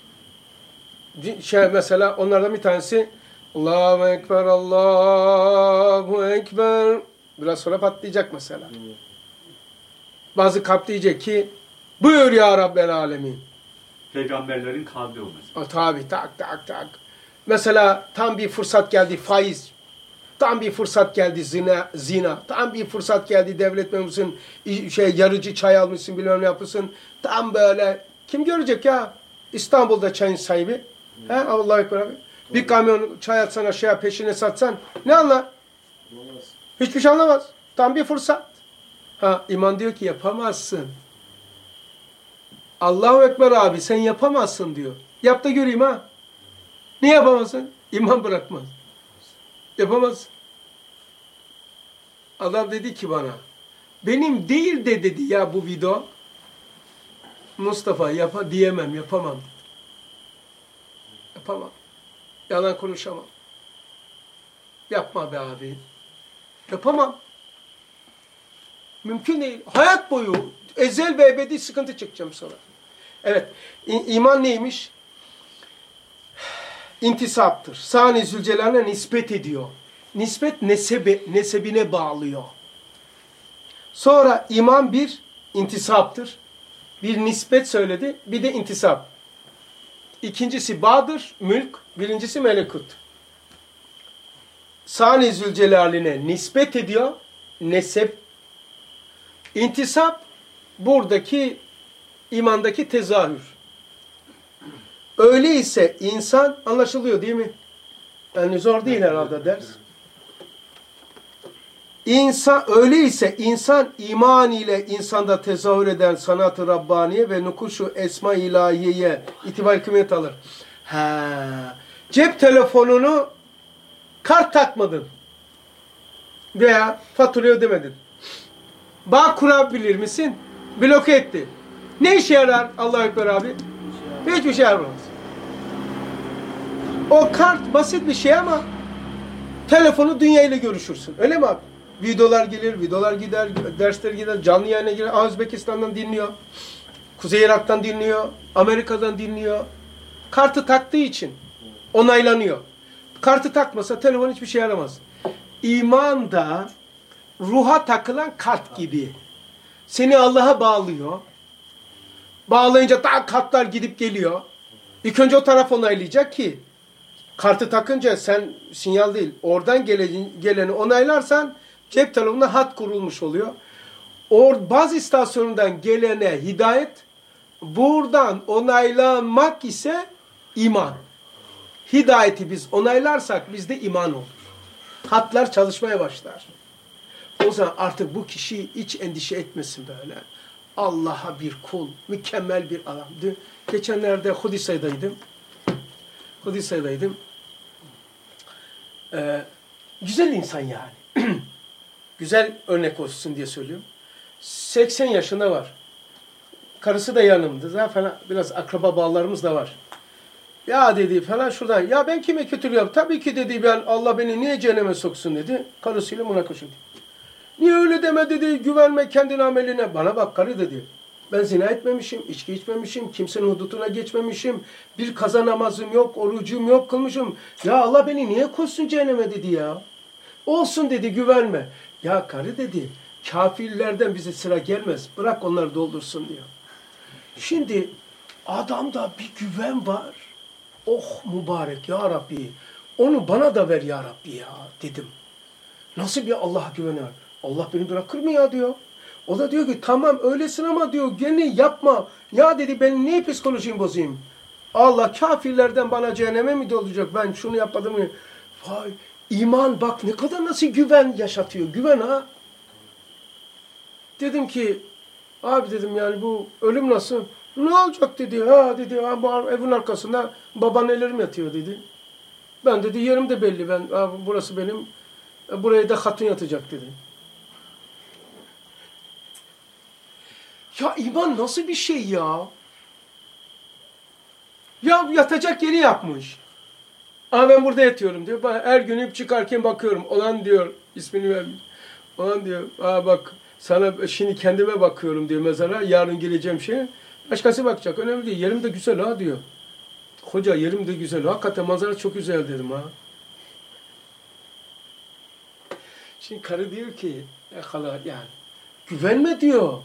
Speaker 1: Şey mesela onlardan bir tanesi Allahu Ekber, Allahu Ekber. Biraz sonra patlayacak mesela. Bazı kalp diyecek ki buyur Ya Rabbel Alemin.
Speaker 4: Peygamberlerin kalbi o mesela.
Speaker 1: Tabi tak tak tak. Mesela tam bir fırsat geldi faiz. Tam bir fırsat geldi zina, zina. Tam bir fırsat geldi devlet memursun, şey yarıcı çay almışsın bilmem ne yapmışsın. Tam böyle kim görecek ya? İstanbul'da çayın sahibi. He Allah'a ekber abi. Bir kamyon çay atsan aşağıya peşine satsan ne anlar?
Speaker 2: Olmaz.
Speaker 1: Hiçbir şey anlamaz. Tam bir fırsat. Ha iman diyor ki yapamazsın. Allahu Ekber abi sen yapamazsın diyor. Yap da göreyim ha. Niye yapamazsın? İman bırakmaz. Yapamaz. Adam dedi ki bana, benim değil de dedi ya bu video. Mustafa yapa diyemem, yapamam. Yapamam. Yalan konuşamam. Yapma be abi. Yapamam. Mümkün değil. Hayat boyu ezel ve ebedi sıkıntı çekeceğim sonra. Evet. İman neymiş? İntisaptır. Sani Zülcelal'e nispet ediyor. Nispet nesebe, nesebine bağlıyor. Sonra iman bir intisaptır. Bir nispet söyledi. Bir de intisap. İkincisi bağdır, mülk. Birincisi melekut. Sani Zülcelal'ine nispet ediyor. Nesep. İntisap buradaki imandaki tezahür. Öyleyse insan anlaşılıyor değil mi? Yani zor değil herhalde ders. İnsan öyleyse insan iman ile insanda tezahür eden sanat-ı Rabbaniye ve nukuşu esma ilahiyeye itibar kıymet alır. He. Cep telefonunu kart takmadın. Veya faturayı ödemedin. Bağ kurabilir misin? Bloke etti. Ne işe yarar Allahu Ekber abi? Hiçbir şey yaramaz. O kart basit bir şey ama telefonu dünyayla görüşürsün. Öyle mi abi? Videolar gelir, videolar gider, dersler gider, canlı yayına girer. Özbekistan'dan dinliyor. Kuzey Irak'tan dinliyor. Amerika'dan dinliyor. Kartı taktığı için onaylanıyor. Kartı takmasa telefon hiçbir şey yaramaz. İman da ruha takılan kart gibi. Seni Allah'a bağlıyor. Bağlayınca daha kartlar gidip geliyor. İlk önce o taraf onaylayacak ki kartı takınca sen sinyal değil. Oradan geleni, geleni onaylarsan cep telefonuna hat kurulmuş oluyor. Or, baz istasyonundan gelene hidayet buradan onaylanmak ise iman. Hidayeti biz onaylarsak bizde iman olur. Hatlar çalışmaya başlar. O zaman artık bu kişi hiç endişe etmesin böyle. Allah'a bir kul, mükemmel bir adamdı. Geçenlerde Hudisa'daydım. Hudisa'daydım. Ee, güzel insan yani. Güzel örnek olsun diye söylüyorum. seksen yaşında var. Karısı da yanımda. Zaten biraz akraba bağlarımız da var. Ya dedi falan şuradan. Ya ben kime kötülüyorum? Tabii ki dedi ben Allah beni niye cehenneme soksun dedi. Karısıyla münakaşa. Niye öyle deme dedi. Güvenme kendine ameline. Bana bak karı dedi. Ben zina etmemişim, içki içmemişim, kimsenin hudutuna geçmemişim. Bir kaza namazım yok, orucum yok kılmışım. Ya Allah beni niye koysun cehenneme dedi ya. Olsun dedi güvenme. Ya karı dedi kafirlerden bize sıra gelmez. Bırak onları doldursun diyor. Şimdi adamda bir güven var. Oh mübarek ya Rabbi. Onu bana da ver ya Rabbi ya dedim. Nasıl bir Allah'a güveni var? Allah beni bırakır mı ya diyor. O da diyor ki tamam öylesin ama diyor gene yapma. Ya dedi ben niye psikolojimi bozayım? Allah kafirlerden bana cehenneme mi dolacak? Ben şunu yapmadım mı? Vay iman bak ne kadar nasıl güven yaşatıyor. Güven ha. Dedim ki abi dedim yani bu ölüm nasıl? Ne olacak dedi. Ha dedi ha, bu evin arkasında babaannelerim yatıyor dedi. Ben dedi yerim de belli. Ben ha, burası benim. Buraya da hatun yatacak dedi. Ya iman nasıl bir şey ya? Ya yatacak yeri yapmış. Aa ben burada yatıyorum diyor. Her gün hep çıkarken bakıyorum. Olan diyor ismini vermiş. Olan diyor aa bak sana şimdi kendime bakıyorum diyor mezara. Yarın geleceğim şeye. Başkası bakacak. Önemli değil. Yerim de güzel ha diyor. Hoca yerim de güzel. Hakikaten manzara çok güzel dedim ha. Şimdi karı diyor ki yani güvenme diyor.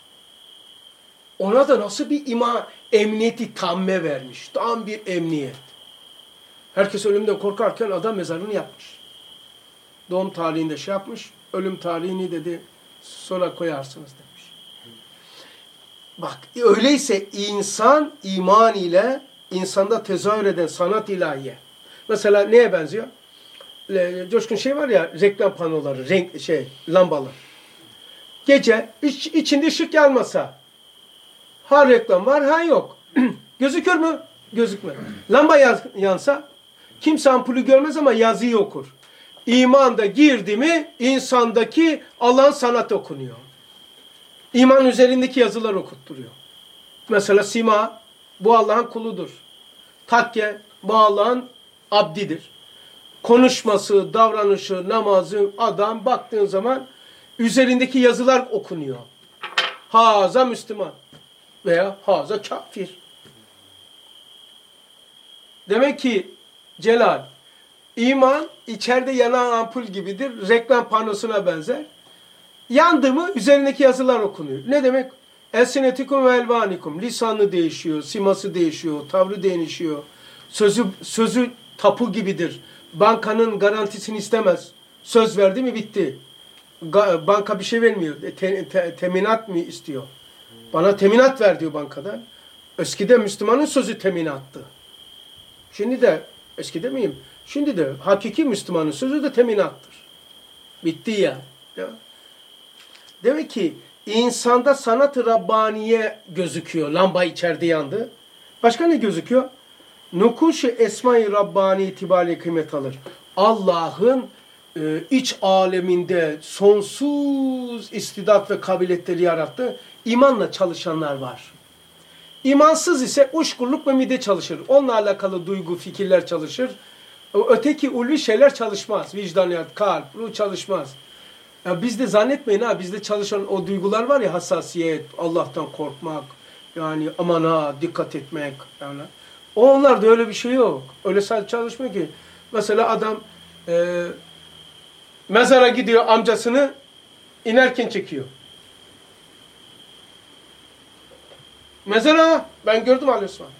Speaker 1: Ona da nasıl bir ima emniyeti tamme vermiş. Tam bir emniyet. Herkes ölümden korkarken adam mezarını yapmış. Doğum tarihinde şey yapmış. Ölüm tarihini dedi sonra koyarsınız demiş. Bak öyleyse insan iman ile insanda tezahür eden sanat ilahiye. Mesela neye benziyor? Coşkun şey var ya reklam panoları, renk şey lambalı. Gece iç, içinde ışık yanmasa ha reklam var ha yok. Gözükür mü? Gözükmez. Lamba yansa kimse ampulü görmez ama yazıyı okur. İman da girdi mi insandaki alan sanat okunuyor. İman üzerindeki yazılar okutturuyor. Mesela sima bu Allah'ın kuludur. Takke bu Allah'ın abdidir. Konuşması, davranışı, namazı adam baktığın zaman üzerindeki yazılar okunuyor. Haza Müslüman veya haza kafir. Demek ki Celal, iman içeride yanan ampul gibidir. Reklam panosuna benzer. Yandı mı üzerindeki yazılar okunuyor. Ne demek? Elsinetikum ve elvanikum. Lisanı değişiyor, siması değişiyor, tavrı değişiyor. Sözü, sözü tapu gibidir. Bankanın garantisini istemez. Söz verdi mi bitti. Banka bir şey vermiyor. Te, te, teminat mı istiyor? Bana teminat ver diyor bankadan. Eskide Müslümanın sözü teminattı. Şimdi de, eskide miyim? Şimdi de hakiki Müslümanın sözü de teminattır. Bitti ya. ya. Demek ki insanda sanat-ı Rabbaniye gözüküyor. Lamba içeride yandı. Başka ne gözüküyor? Nukuş-ı Esma-i Rabbani itibariyle kıymet alır. Allah'ın e, iç aleminde sonsuz istidat ve kabiliyetleri yarattı. İmanla çalışanlar var. İmansız ise uşkurluk ve mide çalışır. Onunla alakalı duygu, fikirler çalışır. Öteki ulvi şeyler çalışmaz. Vicdaniyat, kalp, ruh çalışmaz. Ya bizde zannetmeyin ha, bizde çalışan o duygular var ya, hassasiyet, Allah'tan korkmak, yani aman ha, dikkat etmek. Yani. Onlarda öyle bir şey yok. Öyle sadece çalışmıyor ki. Mesela adam e, mezara gidiyor, amcasını inerken çekiyor. Mezara ben gördüm Aleyhisselam.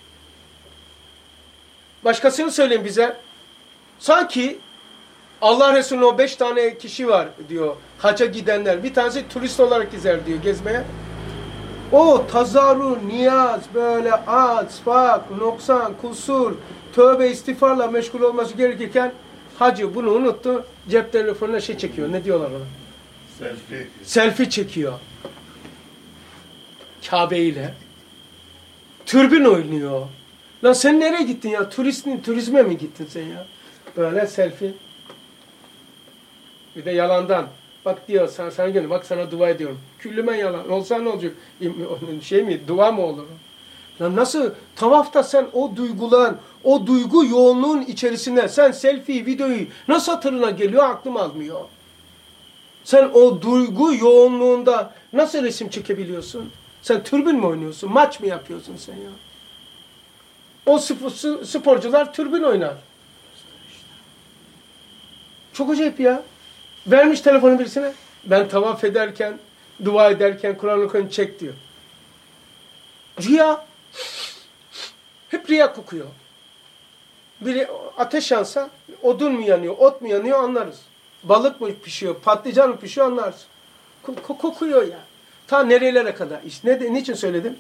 Speaker 1: Başkasını söyleyin bize. Sanki Allah Resulü'nün o beş tane kişi var diyor. Hacca gidenler. Bir tanesi turist olarak gider diyor gezmeye. O tazaru, niyaz, böyle az, fak, noksan, kusur, tövbe istiğfarla meşgul olması gerekirken hacı bunu unuttu. Cep telefonuna şey çekiyor. Ne diyorlar ona?
Speaker 2: Selfie.
Speaker 1: Selfie çekiyor. Kabe ile. Türbün oynuyor. Lan sen nereye gittin ya? Turistin, turizme mi gittin sen ya? Böyle selfie. Bir de yalandan. Bak diyor sana, sana gönül, bak sana dua ediyorum. Küllümen yalan. Olsa ne olacak? Şey mi? Dua mı olur? Lan nasıl? Tavafta sen o duygulan, o duygu yoğunluğun içerisinde sen selfie, videoyu nasıl hatırına geliyor? Aklım almıyor. Sen o duygu yoğunluğunda nasıl resim çekebiliyorsun? Sen türbün mü oynuyorsun? Maç mı yapıyorsun sen ya? O spor, sporcular türbün oynar. Çok acayip ya. Vermiş telefonu birisine. Ben tavaf ederken, dua ederken Kur'an okuyun çek diyor. Riya. Hep riya kokuyor. Biri ateş yansa odun mu yanıyor, ot mu yanıyor anlarız. Balık mı pişiyor, patlıcan mı pişiyor anlarız. K- kokuyor ya. Ta nerelere kadar. İşte ne, niçin söyledim?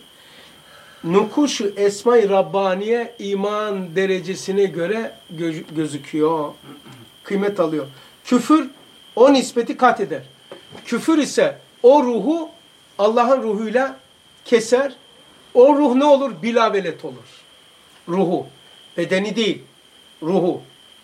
Speaker 1: Nukuşu Esma-i Rabbaniye iman derecesine göre gö- gözüküyor. Kıymet alıyor. Küfür o nispeti kat eder. Küfür ise o ruhu Allah'ın ruhuyla keser. O ruh ne olur? Bilavelet olur. Ruhu. Bedeni değil. Ruhu.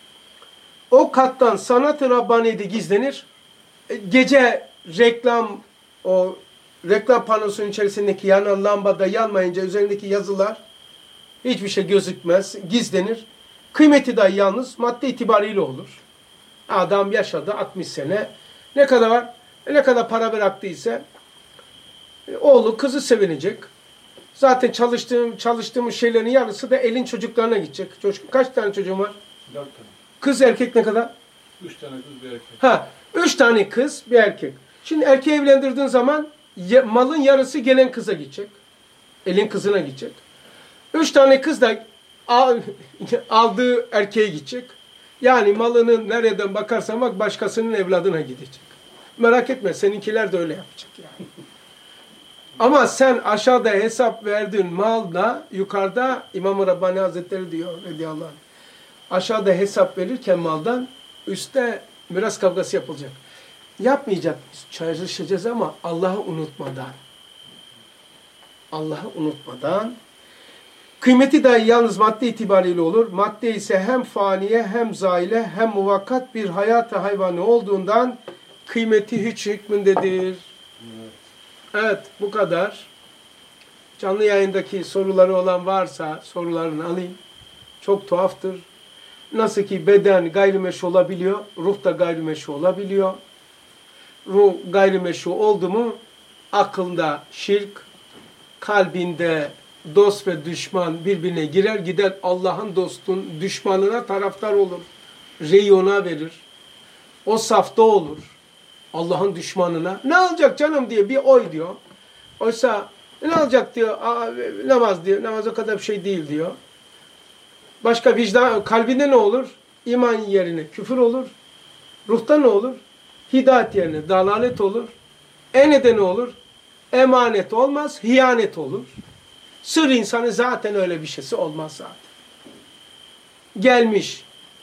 Speaker 1: O kattan sanat-ı Rabbaniye'de gizlenir. Gece reklam o reklam panosunun içerisindeki yanan lambada yanmayınca üzerindeki yazılar hiçbir şey gözükmez. Gizlenir. Kıymeti dahi yalnız madde itibariyle olur. Adam yaşadı altmış sene. Ne kadar var? Ne kadar para bıraktıysa oğlu kızı sevinecek. Zaten çalıştığım çalıştığımız şeylerin yarısı da elin çocuklarına gidecek. Çocuk, kaç tane çocuğum var?
Speaker 5: Dört tane.
Speaker 1: Kız erkek ne kadar?
Speaker 5: Üç tane kız bir erkek.
Speaker 1: Ha, üç tane kız bir erkek. Şimdi erkeği evlendirdiğin zaman ya, malın yarısı gelen kıza gidecek. Elin kızına gidecek. Üç tane kız da al, aldığı erkeğe gidecek. Yani malının nereden bakarsan bak başkasının evladına gidecek. Merak etme seninkiler de öyle yapacak yani. Ama sen aşağıda hesap verdiğin malda yukarıda İmam-ı Rabbani Hazretleri diyor radıyallahu anh. Aşağıda hesap verirken maldan üstte miras kavgası yapılacak. Yapmayacak. Çalışacağız ama Allah'ı unutmadan. Allah'ı unutmadan. Kıymeti dahi yalnız madde itibariyle olur. Madde ise hem faniye hem zaile hem muvakkat bir hayat-ı hayvanı olduğundan kıymeti hiç hükmündedir. Evet bu kadar. Canlı yayındaki soruları olan varsa sorularını alayım. Çok tuhaftır. Nasıl ki beden gayrimeşru olabiliyor, ruh da gayrimeşru olabiliyor. Ruh gayrimeşru oldu mu aklında şirk, kalbinde dost ve düşman birbirine girer, gider Allah'ın dostun düşmanına taraftar olur. Reyona verir. O safta olur. Allah'ın düşmanına. Ne alacak canım diye bir oy diyor. Oysa ne alacak diyor. Aa, namaz diyor. Namaz o kadar bir şey değil diyor. Başka vicdan, kalbinde ne olur? İman yerine küfür olur. Ruhta ne olur? Hidayet yerine dalalet olur. Enede ne olur? Emanet olmaz, hiyanet olur. Sır insanı zaten öyle bir şeysi olmaz zaten. Gelmiş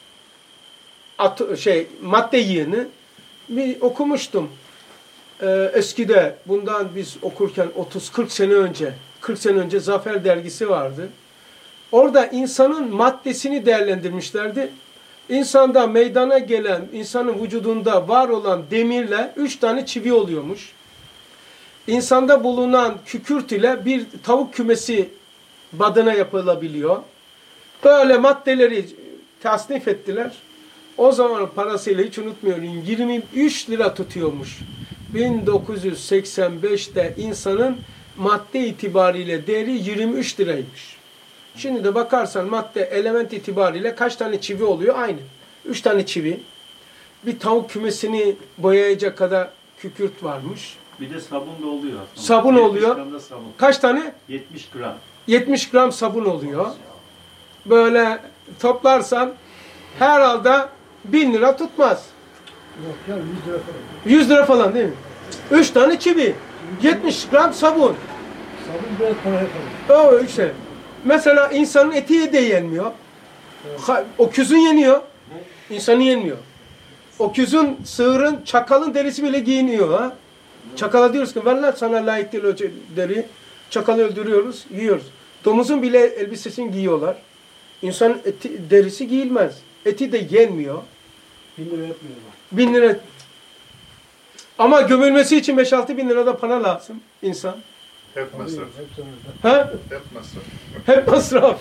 Speaker 1: at, şey madde yığını bir okumuştum. Ee, eskide bundan biz okurken otuz kırk sene önce kırk sene önce Zafer dergisi vardı. Orada insanın maddesini değerlendirmişlerdi. İnsanda meydana gelen, insanın vücudunda var olan demirle üç tane çivi oluyormuş. İnsanda bulunan kükürt ile bir tavuk kümesi badana yapılabiliyor. Böyle maddeleri tasnif ettiler. O zaman parasıyla hiç unutmuyorum yirmi üç lira tutuyormuş. bin dokuz yüz seksen beşte insanın madde itibariyle değeri yirmi üç liraymış. Şimdi de bakarsan madde element itibariyle kaç tane çivi oluyor? Aynı. Üç tane çivi. Bir tavuk kümesini boyayacak kadar kükürt varmış.
Speaker 4: Bir de sabun da oluyor aslında.
Speaker 1: Sabun oluyor.
Speaker 4: yetmiş gram da sabun.
Speaker 1: Kaç tane?
Speaker 4: yetmiş gram.
Speaker 1: yetmiş gram sabun oluyor. Böyle toplarsan herhalde bin lira tutmaz.
Speaker 2: Yok ya yüz lira falan.
Speaker 1: yüz lira falan değil mi? üç tane çivi. yetmiş gram sabun.
Speaker 2: Sabun biraz para yapalım.
Speaker 1: O işte. Mesela insanın eti de yenmiyor. Ha, öküzün yeniyor. İnsanın yenmiyor. Öküzün, sığırın, çakalın derisi bile giyiniyor. Ha? Çakala diyoruz ki ver lan sana layık değil o deri. Çakalı öldürüyoruz, yiyoruz. Domuzun bile elbisesini giyiyorlar. İnsan eti, derisi giyilmez. Eti de yenmiyor.
Speaker 2: Bin lira yapmıyorlar.
Speaker 1: Bin lira. Ama gömülmesi için beş altı bin lira da para lazım insan.
Speaker 5: Hep masraf.
Speaker 2: Hep sonunda.
Speaker 1: Ha?
Speaker 5: Hep masraf.
Speaker 1: Hep masraf.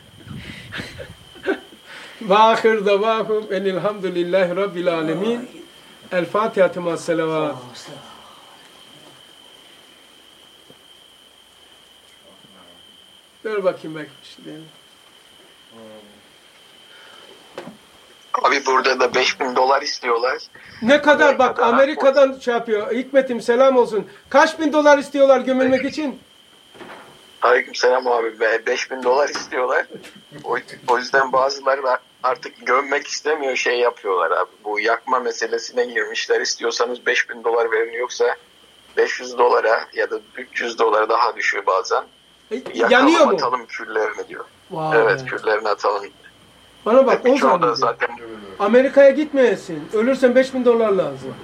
Speaker 1: Ve ahir davahum enilhamdülillahi rabbil alemin. El Fatiha ma selavat. Ver bakayım belki bir şey diyelim.
Speaker 6: Abi burada da beş bin dolar istiyorlar.
Speaker 1: Ne kadar bak
Speaker 6: kadar
Speaker 1: Amerika'dan şey yapıyor. Hikmet'im selam olsun. Kaç bin dolar istiyorlar gömülmek için?
Speaker 6: Aleykümselam abi. Be- beş bin dolar istiyorlar. O, o yüzden bazıları da artık gömmek istemiyor, şey yapıyorlar abi. Bu yakma meselesine girmişler. İstiyorsanız beş bin dolar verin, yoksa beş yüz dolara ya da üç yüz dolara daha düşüyor bazen.
Speaker 1: E,
Speaker 6: Yakalım,
Speaker 1: yanıyor mu?
Speaker 6: atalım küllerini diyor.
Speaker 1: Vay.
Speaker 6: Evet, küllerini atalım.
Speaker 1: Bana bak o
Speaker 6: Birçoğu da
Speaker 1: zaman
Speaker 6: zaten
Speaker 1: Amerika'ya gitmeyesin. Ölürsen beş bin dolar lazım.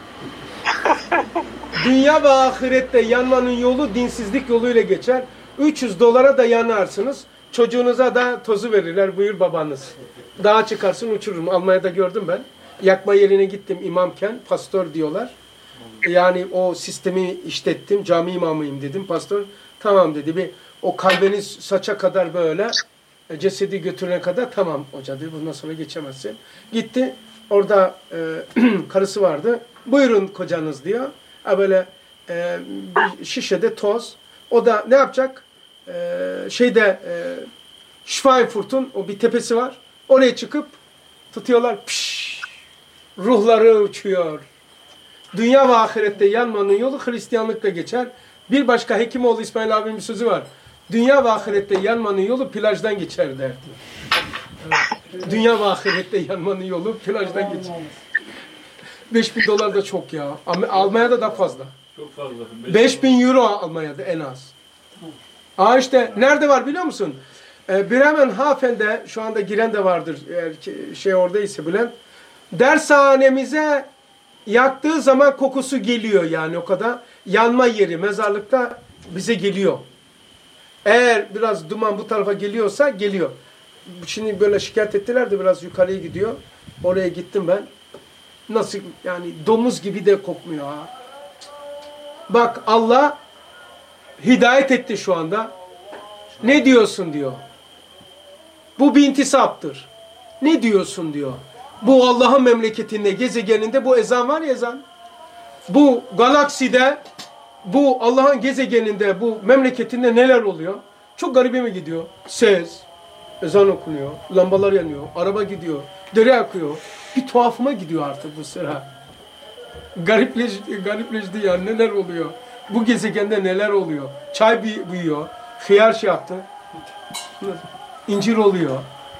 Speaker 1: Dünya ve ahirette yanmanın yolu dinsizlik yoluyla geçer. üç yüz dolara da yanarsınız. Çocuğunuza da tozu verirler. Buyur babanız. Dağa çıkarsın uçururum. Almanya'da gördüm ben. Yakma yerine gittim imamken. Pastör diyorlar. Yani o sistemi işlettim. Cami imamıyım dedim. Pastör tamam dedi. Bir, o kalbiniz saça kadar böyle cesedi götürene kadar tamam hoca dedi. Bundan sonra geçemezsin. Gitti. Orada e, karısı vardı. Buyurun kocanız diyor. Ha böyle e, bir şişede toz. O da ne yapacak? E, şeyde e, Schweinfurt'un o bir tepesi var. Oraya çıkıp tutuyorlar. Pişş, ruhları uçuyor. Dünya ve ahirette yanmanın yolu Hristiyanlıkla geçer. Bir başka Hekimoğlu İsmail abimin bir sözü var. Dünya ve ahirette yanmanın yolu plajdan geçer derdi. Evet. Dünya ve ahirette yanmanın yolu plajdan geçer. beş bin dolar da çok ya. Almanya'da da fazla.
Speaker 5: Çok fazla.
Speaker 1: beş bin euro Almanya'da en az. Aa işte nerede var biliyor musun? Ee, Bremenhaven'de şu anda giren de vardır. Eğer ki şey oradaysa Bülent. Dershanemize yaktığı zaman kokusu geliyor yani o kadar. Yanma yeri mezarlıkta bize geliyor. Eğer biraz duman bu tarafa geliyorsa geliyor. Şimdi böyle şikayet ettiler de biraz yukarıya gidiyor. Oraya gittim ben. Nasıl yani domuz gibi de kokmuyor ha. Bak Allah hidayet etti şu anda. Ne diyorsun diyor. Bu bir intisaptır. Ne diyorsun diyor. Bu Allah'ın memleketinde, gezegeninde bu ezan var ya ezan. Bu galakside, bu Allah'ın gezegeninde, bu memleketinde neler oluyor? Çok garibime gidiyor. Ses, ezan okunuyor, lambalar yanıyor, araba gidiyor, dere akıyor. Bir tuhafıma gidiyor artık bu sıra. Garipleşti, garipleşti yani neler oluyor? Bu gezegende neler oluyor? Çay büyüyor, hıyar şey yaptı. İncir oluyor.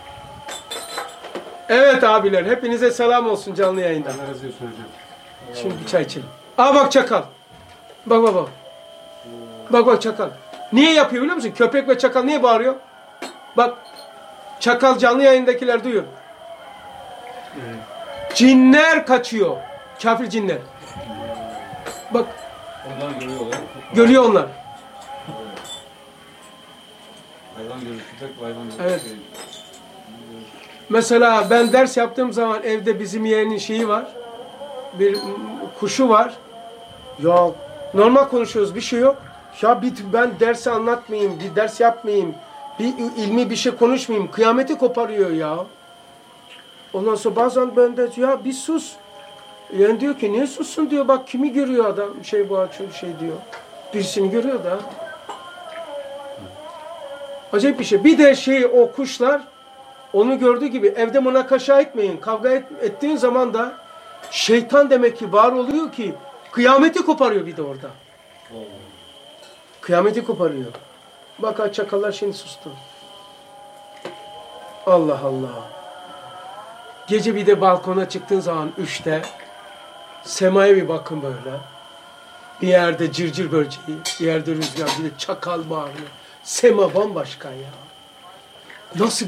Speaker 1: Evet abiler, hepinize selam olsun canlı yayında.
Speaker 5: Allah razı olsun hocam.
Speaker 1: Şimdi bir çay içelim. Aa bak çakal. Bak bak bak. Bak bak çakal. Niye yapıyor biliyor musun? Köpek ve çakal niye bağırıyor? Bak. Çakal canlı yayındakiler duyuyor. Cinler kaçıyor. Kafir cinler. Bak.
Speaker 5: Ondan görüyorlar.
Speaker 1: Görüyor onlar.
Speaker 5: Hayvan görür, köpek hayvan görür.
Speaker 1: Evet. Mesela ben ders yaptığım zaman evde bizim yeğenin şeyi var. Bir kuşu var. Ya normal konuşuyoruz bir şey yok. Ya bir, ben dersi anlatmayayım, bir ders yapmayayım, bir ilmi bir şey konuşmayayım. Kıyameti koparıyor ya. Ondan sonra bazen ben de ya bir sus. Yani diyor ki niye sussun diyor. Bak kimi görüyor adam şey bu açıyor şey diyor. Birisini görüyor da. Acayip bir şey. Bir de şey o kuşlar onu gördüğü gibi evde münakaşa etmeyin. Kavga et, ettiğin zaman da şeytan demek ki var oluyor ki kıyameti koparıyor bir de orada. Kıyameti koparıyor. Bak çakallar şimdi sustu. Allah Allah. Gece bir de balkona çıktığın zaman üçte semaya bir bakın böyle. Bir yerde cırcır böceği, bir yerde rüzgar, bir de çakal bağırıyor. Sema bambaşka ya. Nasıl